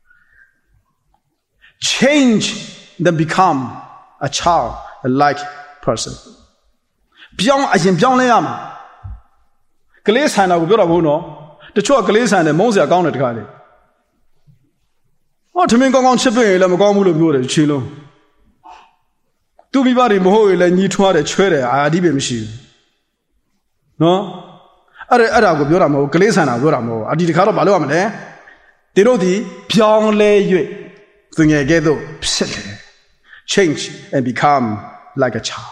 Change, then become a child like person ပြောင်းအရင်ပြောင်းလဲရမှာကလေးဆန်တာကိုပြောတာမဟုတ်နော်တချို့ကကလေးဆန်တယ်မုန်းစရာကောင်းတယ်တခါလေဟောထမင်းကောင်းကောင်းချစ်ပေးရင်လည်းမကောင်းဘူးလို့ပြောတယ်ချီလုံးသူမိဘတွေမဟုတ်ရင်လည်းညီထွားတယ်ချွဲတယ်အာအဓိပ္ပာယ်မရှိဘူးနော်အဲ့ဒါအဲ့ဒါကိုပြောတာမဟုတ်ကလေးဆန်တာပြောတာမဟုတ်အဒီတခါတော့မလုပ်ရမလဲတေတို့ဒီပြောင်းလဲ၍သူငယ်ကဲ့သို့ဖြစ်တယ် change and become like a child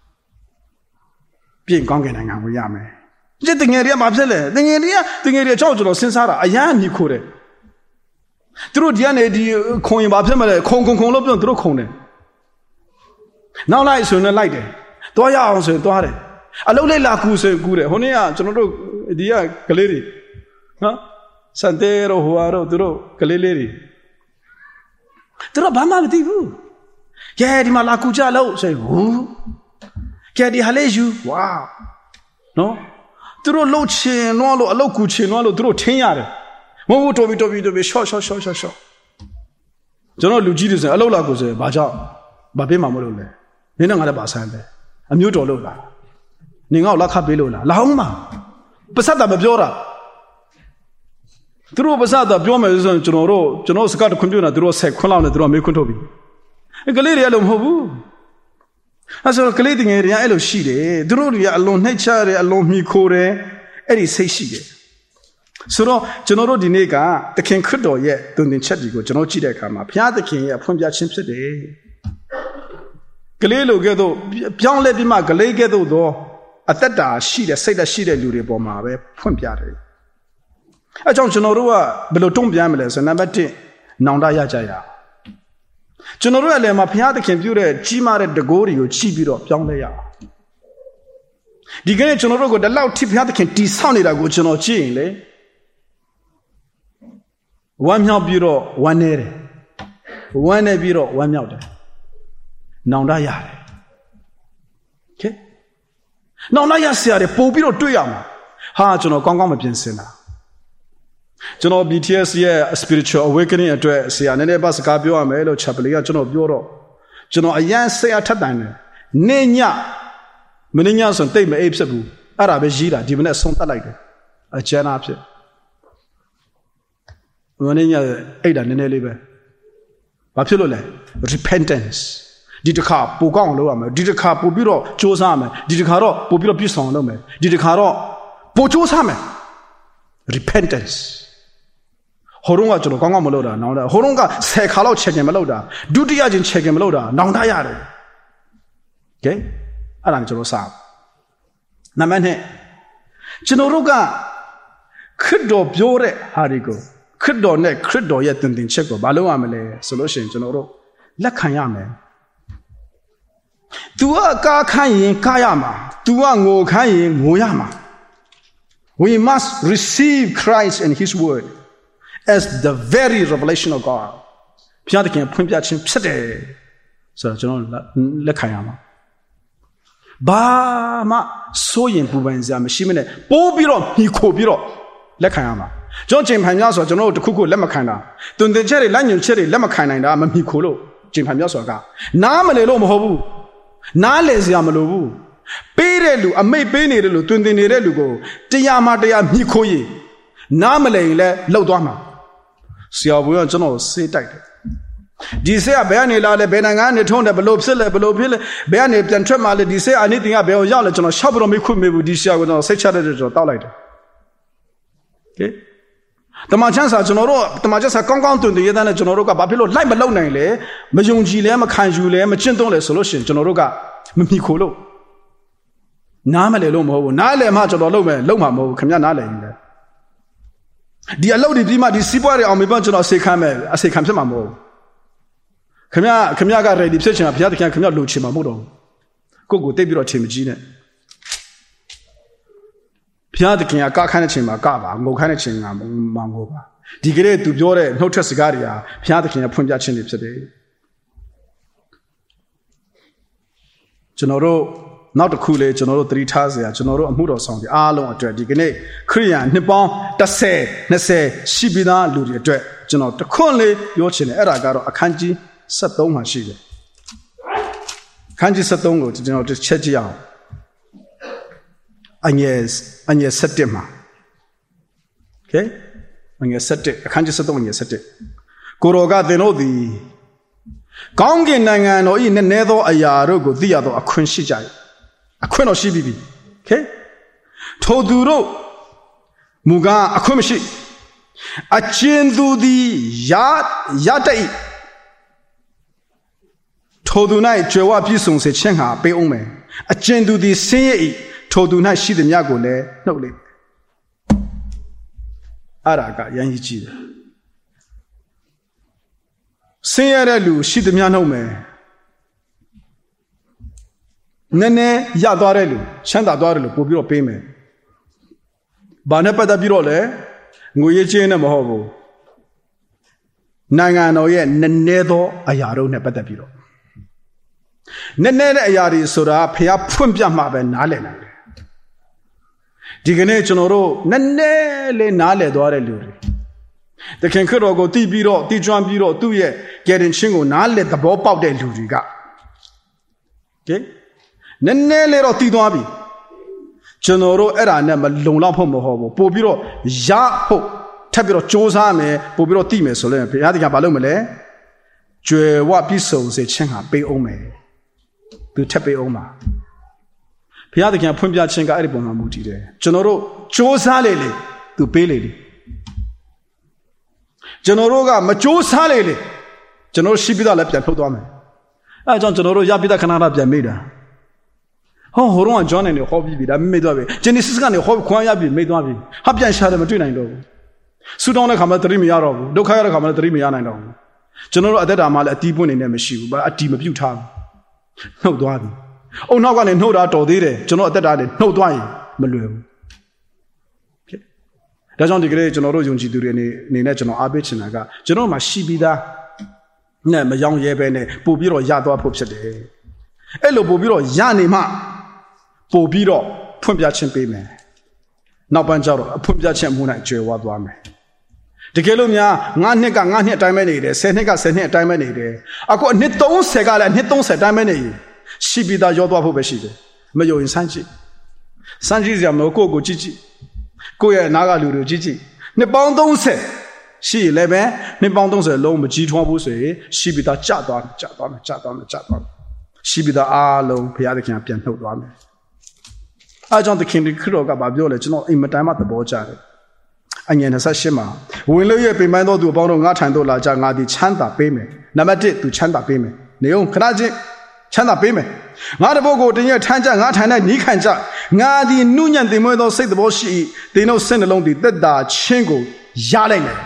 ပြင်ကောင်းကင်နိုင်ငံကိုရမယ်ဒီတငယ်တွေကဘာဖြစ်လဲတငယ်တွေကတငယ်တွေကြောက်ကြတော့စဉ်းစားတာအရန်မြည်ခိုးတယ်သူတို့ဒီကနေဒီခုံရင်ဘာဖြစ်မလဲခုံခုံခုံလို့ပြောသူတို့ခုံတယ်နောက်လိုက်ဆိုရင်လိုက်တယ်သွားရအောင်ဆိုရင်သွားတယ်အလုံးလေးလာကူဆိုရင်ကူတယ်ဟိုနေ့ကကျွန်တော်တို့ဒီကကလေးတွေနော်စန်တေရောဟိုအားတို့သူတို့ကလေးလေးတွေသူတို့ဘာမှမသိဘူးကဲဒီမှာလာကူကြလို့ဆိုရင်ဟူကဲဒီဟာလေးယူဝါနော်သူတို့လှုပ်ချင်တော့လို့အလုတ်ကူချင်တော့လို့သူတို့ထင်းရတယ်မဟုတ်ဘူးတော်ပြီတော်ပြီတော်ပြီရှော့ရှော့ရှော့ရှော့ရှော့ကျွန်တော်လူကြီးတွေဆိုရင်အလုတ်လာကူဆိုရင်ဘာကြောင့်ဘာပေးမှာမလို့လဲနင်းတော့ငါလည်းပါဆန်းတယ်အမျိုးတော်လို့လားနင်ငါ့ကိုလက်ခပ်ပေးလို့လားလာအောင်မပစတ်တာမပြောတာသူတို့ပစတ်တာပြောမယ်ဆိုရင်ကျွန်တော်တို့ကျွန်တော်စကားတခွန်းပြောနေတာသူတို့ဆက်ခွန်းလောက်နေသူတို့မေးခွန်းထုတ်ပြီကလေးတွေအဲ့လိုမဟုတ်ဘူးအဲ့ဆိုကလေးတွေငယ်တွေအဲ့လိုရှိတယ်သူတို့တွေကအလွန်နှိမ့်ချတယ်အလွန်မြီခိုတယ်အဲ့ဒီစိတ်ရှိတယ်ဆိုတော့ကျွန်တော်တို့ဒီနေ့ကသခင်ခရစ်တော်ရဲ့တုန်တင်ချက်တွေကိုကျွန်တော်ကြည့်တဲ့အခါမှာဘုရားသခင်ရဲ့ဖွင့်ပြခြင်းဖြစ်တယ်ကလေးလိုကဲ့သို့ပြောင်းလဲပြီးမှကလေးကဲ့သို့သောအသက်တာရှိတဲ့စိတ်ဓာတ်ရှိတဲ့လူတွေပေါ်မှာပဲဖွင့်ပြတယ်အဲကြောင့်ကျွန်တော်တို့ကဘယ်လိုတုံ့ပြန်မလဲဆိုနံပါတ်တစ်နောင်တရကြရကျွန်တော်တို့အလယ်မှာဘုရားသခင်ပြုတဲ့ကြီးမားတဲ့တကိုးတွေကိုကြည့်ပြီးတော့ပြောင်းလဲရအောင်ဒီကနေ့ကျွန်တော်တို့ကဒီလောက်ထိဘုရားသခင်တီဆောက်နေတာကိုကျွန်တော်ကြည့်ရင်လေဝမ်းမြောက်ပြီးတော့ဝမ်းနေတယ်ဝမ်းနေပြီးတော့ဝမ်းမြောက်တယ်နောင်တရတယ်โอเคနောင်တရဆရာတွေပို့ပြီးတော့တွေ့ရမှာဟာကျွန်တော်ကောင်းကောင်းမပြင်ဆင်တာကျွန်တော် B T S ရဲ့ spiritual awakening အတွက်ဆရာနည်းနည်းပါစကားပြောရမယ်လို့ chapel ကကျွန်တော်ပြောတော့ကျွန်တော်အရန်ဆရာထက်တိုင်တယ်နေညမင်းညဆိုတိတ်မအိပ်ဖြစ်ဘူးအဲ့ဒါပဲရေးတာဒီမနေ့ဆုံးတတ်လိုက်တယ်အကျဉ်းအဖြစ်မင်းညအိပ်တာနည်းနည်းလေးပဲဘာဖြစ်လို့လဲ repentance ဒီတစ်ခါပိုကောင်းအောင်လုပ်ရမယ်ဒီတစ်ခါပိုပြီးတော့စ조사ရမယ်ဒီတစ်ခါတော့ပိုပြီးတော့ပြည့်စုံအောင်လုပ်မယ်ဒီတစ်ခါတော့ပိုစ조사မယ် repentanceဟိုတုန်းကကျွန်တော်ကောင်းကောင်းမလုပ်တာနောင်တဟိုတုန်းကဆယ်ခါလောက်ချက်ခင်မလုပ်တာဒုတိယချင်းချက်ခင်မလုပ်တာနောင်တရတယ်โอเคအဲ့ဒါကျွန်တော်စနံပါတ်နှစ်ကျွန်တော်တို့ကခရစ်တော်ပြောတဲ့ဟာတွေကိုခရစ်တော်နဲ့ခရစ်တော်ရဲ့တင်တင်ချက်ကိုမလုပ်ရမလဲဆိုလို့ရှိရင်ကျွန်တော်တို့လက်ခံရမယ်။ तू ကကားခိုင်းရင်ကားရမှာ तू ကငိုခိုင်းရင်ငိုရမှာ We must receive Christ and His word as the very revelation of God ဘုရားသခင်ဖွင့်ပြခြင်းဖြစ်တယ်ဆိုတော့ကျွန်တော်လက်ခံရမှာဘာမှစိုးရင်ပူပန်စရာမရှိမနဲ့ပိုးပြီးတော့ညီခိုပြီးတော့လက်ခံရမှာကျွန်တော်ချိန်ဖန်များဆိုကျွန်တော်တို့တခုခုလက်မခံတာတွင်တင်ချက်တွေလက်ညွန်ချက်တွေလက်မခံနိုင်တာမမီခိုလို့ချိန်ဖန်များဆိုတာကနားမလဲလို့မဟုတ်ဘူးနားလဲစရာမလိုဘူးပေးတဲ့လူအမိတ်ပေးနေတဲ့လူတွင်တင်နေတဲ့လူကိုတရားမှတရားမြှခိုးရင်နားမလဲရင်လည်းလှုပ်သွားမှာဆရာဘုရားကျွန်တော်စေးတိုက်တယ်ဒီဆက်ကဘယ်ကနေလာလဲဘယ်နိုင်ငံကနေထုံးတယ်ဘလို့ဖြစ်လဲဘလို့ဖြစ်လဲဘယ်ကနေပြန်ထွက်มาလဲဒီဆက်အနည်းတင်ကဘယ်အောင်ရောက်လဲကျွန်တော်ရှောက်ပြီးတော့မခွတ်မေဘူးဒီဆရာကိုကျွန်တော်စိတ်ချတဲ့ကျွန်တော်တောက်လိုက်တယ်โอเคတမန်ချန်စာကျွန်တော်တို့တမန်ချန်စာကောင်းကောင်းတွင်တွင်ရတဲ့ကျွန်တော်တို့ကဘာဖြစ်လို့လိုက်မလုံနိုင်လဲမယုံကြည်လဲမခံယူလဲမကျင့်သုံးလဲဆိုလို့ရှိရင်ကျွန်တော်တို့ကမမိခိုလို့နားမလဲလို့မဟုတ်ဘူးနားလဲမှကျွန်တော်လုံမယ်လုံမှာမဟုတ်ဘူးခင်ဗျားနားလဲရင်လဲဒီအလုပ်တွေပြီးမှဒီစီးပွားတွေအောင်မြင်ပါကျွန်တော်အစေခံမယ်အစေခံဖြစ်မှာမဟုတ်ဘူးခင်ဗျားခင်ဗျားက ready ဖြစ်ချင်တာဘုရားသခင်ခင်ဗျားလိုချင်မှာမဟုတ်တော့ဘူးကိုယ့်ကိုတိတ်ပြီးတော့ချင်မကြီးနဲ့ဘုရားသခင်ကကခိုင်းတဲ့ချိန်မှာကပါငိုခိုင်းတဲ့ချိန်ကမငိုပါဒီကလေးသူပြောတဲ့နှုတ်ထွက်စကားတွေဟာဘုရားသခင်ရဲ့ဖွင့်ပြခြင်းတွေဖြစ်တယ်ကျွန်တော်တို့နောက်တစ်ခုလေကျွန်တော်တို့သတိထားစရာကျွန်တော်တို့အမှုတော်ဆောင်တွေအားလုံးအတွက်ဒီကနေ့ခရိယန်နှစ်ပေါင်းတစ်ဆယ်နှစ်ဆယ်ရှိပြီးသားလူတွေအတွက်ကျွန်တော်တခွန်းလေးပြောချင်တယ်အဲ့ဒါကတော့အခန်းကြီးဆယ်သုံးမှာရှိတယ်ခခန်းကြီးseventeenကိုကျွန်တော်တစ်ချက်ကြည့်အောင်အငယ်အငယ်seventeenမှာ okay အငယ်seventeenအခန်းကြီးseventeenအငယ်seventeenကိုရောကသင်တို့သည်ကောင်းကင်နိုင်ငံတော်ဤနည်းနည်းသောအရာတို့ကိုသိရသောအခွင့်ရှိကြ၏အခွင့်တော်ရှိပြီပြီ okay ထိုသူတို့မူကားအခွင့်မရှိအကျဉ်သူသည်ရရတတ်၏ထိုသူ၌ကြွယ်ဝပြည့်စုံစေခြင်းဟာပေးအောင်မယ်အကျဉ်သူသည်ဆင်းရဲ၏ထိုသူ၌ရှိသည်များကိုလည်းနှုတ်လိမ့်အဲ့ဒါကရန်ကြီးကြည့်တယ်ဆင်းရဲတဲ့လူရှိသည်များနှုတ်မယ်နည်းနည်းရသွားတဲ့လူချမ်းသာသွားတဲ့လူပို့ပြီးတော့ပေးမယ်ဘာနဲ့ပတ်သက်ပြီးတော့လဲငွေရေးကြေးနဲ့မဟုတ်ဘူးနိုင်ငံတော်ရဲ့နည်းနည်းသောအရာတို့နဲ့ပတ်သက်ပြီးတော့နည်းနည်းတဲ့အရာတွေဆိုတာဖះဖွင့်ပြမှပဲနားလည်နိုင်တယ်ဒီကနေ့ကျွန်တော်တို့နည်းနည်းလေးနားလည်သွားတဲ့လူတွေတခင်ခရတော်ကိုတည်ပြီးတော့တည်ကျွမ်းပြီးတော့သူ့ရဲ့ကယ်တင်ခြင်းကိုနားလည်သဘောပေါက်တဲ့လူတွေကโอเคနည်းနည်းလေးတော့တည်သွားပြီကျွန်တော်တို့အဲ့ဒါနဲ့မလုံလောက်ဖို့မဟုတ်ဘူးပို့ပြီးတော့ရဖို့ထပ်ပြီးတော့စ조사မယ်ပို့ပြီးတော့တည်မယ်ဆိုရင်ဘုရားသခင်ဘာလုပ်မလဲကြွယ်ဝပြည့်စုံစေခြင်းဟာပေးအောင်မယ်သူထပ်ပေးအောင်ပါဘုရားသခင်ဖွင့်ပြခြင်းကအဲ့ဒီပုံမှာမူတည်တယ်ကျွန်တော်တို့စ조사လေလေသူပေးလေလေကျွန်တော်တို့ကမစ조사လေလေကျွန်တော်ရှိပြီးသားလည်းပြန်ထုတ်သွားမယ်အဲကြောင့်ကျွန်တော်တို့ရပြီးသားခဏခဏပြန်မိတာဟောဟိုတော့ဂျွန်နဲ့ဟောပြီးပြီဒါမိသွားပြီဂျီနီစစ်ကနေဟောခွန်ရပြီမိသွားပြီဟာပြန်ရှာတယ်မတွေ့နိုင်တော့ဘူးဆူတောင်းတဲ့ခါမှသတိမရတော့ဘူးဒုက္ခရတဲ့ခါမှသတိမရနိုင်တော့ဘူးကျွန်တော်တို့အသက်တာမှလည်းအတီးပွင့်နေနဲ့မရှိဘူးဘာအတီးမပြုတ်ထားဘူးနှုတ်သွားပြီအုံနောက်ကနေနှုတ်တာတော်သေးတယ်ကျွန်တော်အသက်တာနဲ့နှုတ်သွားရင်မလွယ်ဘူးဒါကြောင့်ဒီကနေ့ကျွန်တော်တို့ယုံကြည်သူတွေအနေအနေနဲ့ကျွန်တော်အားပေးချင်တာကကျွန်တော်မှရှိပြီးသားနဲ့မယောင်းရဲပဲနဲ့ပို့ပြီးတော့ရသွားဖို့ဖြစ်တယ်အဲ့လိုပို့ပြီးတော့ရနေမှပို့ပြီးတော့ဖွင့်ပြခြင်းပေးမယ်နောက်ပိုင်းကျတော့အဖွင့်ပြခြင်းမှု၌ကျွယ်ဝသွားမယ်တကယ်လို့များငါးနှစ်ကငါးနှစ်အတိုင်းပဲနေတယ်ဆယ်နှစ်ကဆယ်နှစ်အတိုင်းပဲနေတယ်အခုအနှစ်သုံးဆယ်ကလည်းအနှစ်သုံးဆယ်အတိုင်းပဲနေရင်ရှိပြီးသားရောသွားဖို့ပဲရှိတယ်မယုံရင်စမ်းကြည့်စမ်းကြည့်စရာမလိုကိုယ့်ကိုကြည့်ကြည့်ကိုယ့်ရဲ့နားကလူတွေကြည့်ကြည့်နှစ်ပေါင်းသုံးဆယ်ရှိရင်လည်းပဲနှစ်ပေါင်းသုံးဆယ်လုံးမကြီးထွားဘူးဆိုရင်ရှိပြီးသားကျသွားမယ်ကျသွားမယ်ကျသွားမယ်ကျသွားမယ်ရှိပြီးသားအားလုံးဘုရားသခင်ပြန်နှုတ်သွားမယ်အားကြောင့်သခင်ခရစ်တော်ကဘာပြောလဲကျွန်တော်အိမ်မတိုင်းမှာသဘောကျတယ်အငယ်twenty-eightမှာဝင်လို့ရဲ့ပင်ပန်းသောသူအပေါင်းတို့ငါထံသို့လာကြငါသည်ချမ်းသာပေးမယ်နံပါတ်oneသူချမ်းသာပေးမယ်နေအောင်ခဏချင်းချမ်းသာပေးမယ်ငါတဘောကိုတင်ရထမ်းကြငါထံ၌နီးခံကြငါသည်နုညံ့တင်မွေးသောစိတ်သဘောရှိ၏သင်တို့စိတ်နှလုံးသည်သက်သာခြင်းကိုရလိုက်မယ်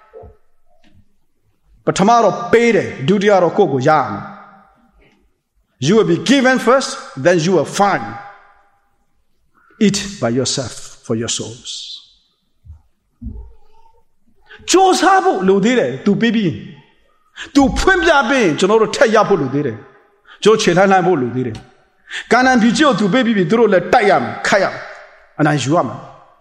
ပထမတော့ပေးတယ်ဒုတိယတော့ကိုယ့်ကိုရရမယ်You will be given first, then you will find. Eat by yourself for your souls. စ조사ဖို့လိုသေးတယ် तू ပေးပြီး तू ဖွင့်ပြပေးကျွန်တော်တို့ထက်ရဖို့လိုသေးတယ်ကျွန်တော်ခြေလှမ်းလှမ်းဖို့လိုသေးတယ်ကာနန်ပြည်ကို तू ပေးပြီးသူတို့လည်းတိုက်ရမယ်ခတ်ရမယ်အနိုင်ယူရမယ်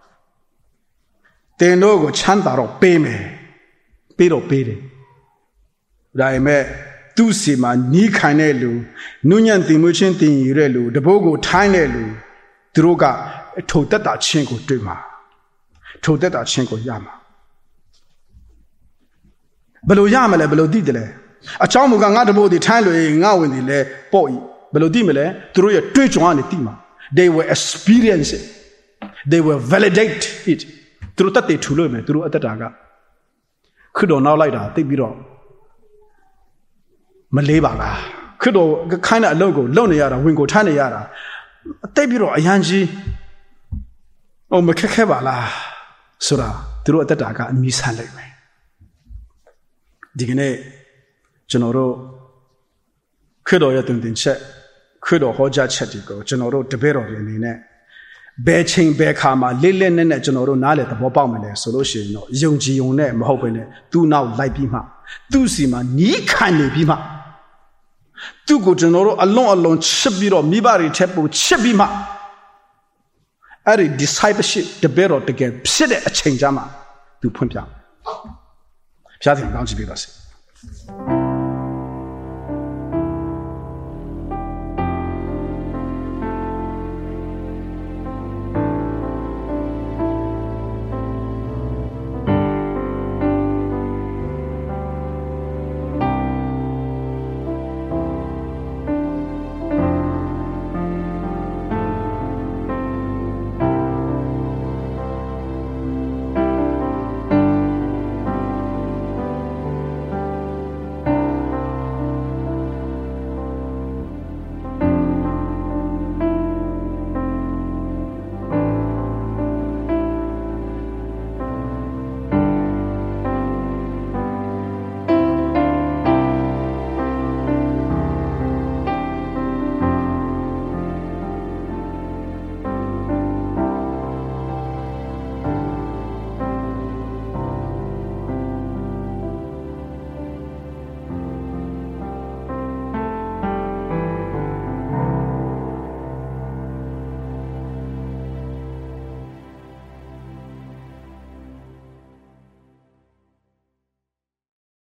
တင်တို့ကိုချမ်းသာတော့ပေးမယ်ပေးတော့ပေးတယ်ဒါပေမဲ့သူ့စီမှာနီးခိုင်တဲ့လူနုညံ့တင်မွေးချင်းတင်ရတဲ့လူတဘိုးကိုထိုင်းတဲ့လူသူတို့ကထိုတက်တာချင်းကိုတွေ့မှာထိုတက်တာချင်းကိုရမှာဘယ်လိုရမလဲဘယ်လိုသိတယ်လဲအချောင်းမူကငါတဘိုးဒီထိုင်းလို့ငါဝင်ဒီလဲပေါ့ဤဘယ်လိုသိမလဲသူတို့ရဲ့တွေ့ကြုံကနေသိမှာ they will experience it they will validate it သူတို့တက်တယ်ထူလို့မယ်သူတို့အသက်တာကခရစ်တော်နောက်လိုက်တာသိပြီးတော့မလေးပါလားခရစ်တော်ခိုင်းတဲ့အလုပ်ကိုလုပ်နေရတာဝင်ကိုထမ်းနေရတာတိတ်ပြီးတော့အရန်ကြီးဟိုမခက်ခဲပါလားဆိုတာသူတို့အသက်တာကအမြည်ဆန်းလိုက်မယ်ဒီကနေ့ကျွန်တော်တို့ခရစ်တော်ရဲ့တင်တင်ချက်ခရစ်တော်ဟောကြားချက်ဒီကိုကျွန်တော်တို့တပည့်တော်တွေအနေနဲ့ဘယ်ချိန်ဘယ်ခါမှာလေးလေးနက်နက်ကျွန်တော်တို့နားလေသဘောပေါက်မယ်လဲဆိုလို့ရှိရင်တော့ယုံကြည်ုံနဲ့မဟုတ်ဘဲနဲ့သူ့နောက်လိုက်ပြီးမှသူ့စီမှာနီးခံနေပြီးမှသူ့ကိုကျွန်တော်တို့အလွန်အလွန်ချစ်ပြီးတော့မိဘတွေထက်ပိုချစ်ပြီးမှအဲ့ဒီ discipleship တပည့်တော်တကယ်ဖြစ်တဲ့အချိန်ကြမှာသူဖွင့်ပြဘုရားသခင်ကောင်းချီးပေးပါစေ